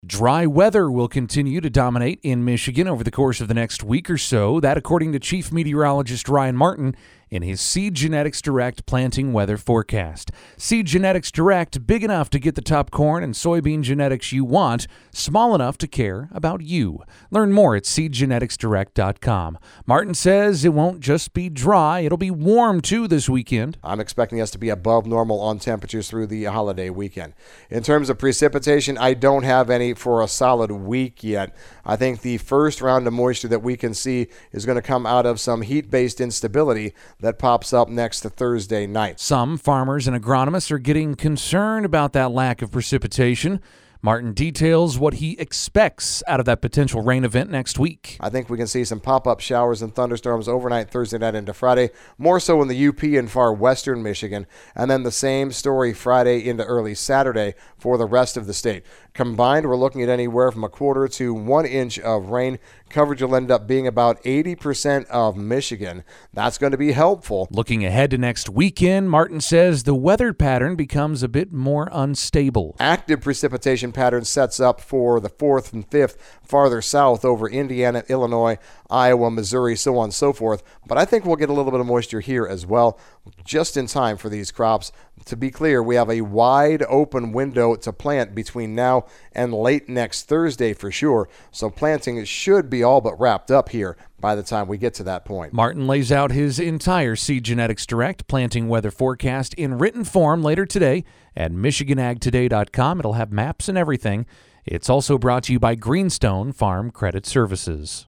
Dry weather will continue to dominate in Michigan over the course of the next week or so. That, according to Chief Meteorologist Ryan Martin in his Seed Genetics Direct planting weather forecast. Seed Genetics Direct, big enough to get the top corn and soybean genetics you want, small enough to care about you. Learn more at seedgeneticsdirect.com. Martin says it won't just be dry, it'll be warm too this weekend. I'm expecting us to be above normal on temperatures through the holiday weekend. In terms of precipitation, I don't have any for a solid week yet. I think the first round of moisture that we can see is going to come out of some heat-based instability that pops up next to Thursday night. Some farmers and agronomists are getting concerned about that lack of precipitation. Martin details what he expects out of that potential rain event next week. I think we can see some pop-up showers and thunderstorms overnight Thursday night into Friday, more so in the UP and far western Michigan, and then the same story Friday into early Saturday for the rest of the state. Combined, we're looking at anywhere from a quarter to 1 inch of rain. Coverage will end up being about 80% of Michigan. That's going to be helpful. Looking ahead to next weekend, Martin says the weather pattern becomes a bit more unstable. Active precipitation pattern sets up for the 4th and 5th farther south over Indiana, Illinois, Iowa, Missouri, so on and so forth. But I think we'll get a little bit of moisture here as well, just in time for these crops. To be clear, we have a wide open window to plant between now and late next Thursday for sure. So planting should be all but wrapped up here by the time we get to that point. Martin lays out his entire Seed Genetics Direct planting weather forecast in written form later today at MichiganAgToday.com. It'll have maps and everything. It's also brought to you by Greenstone Farm Credit Services.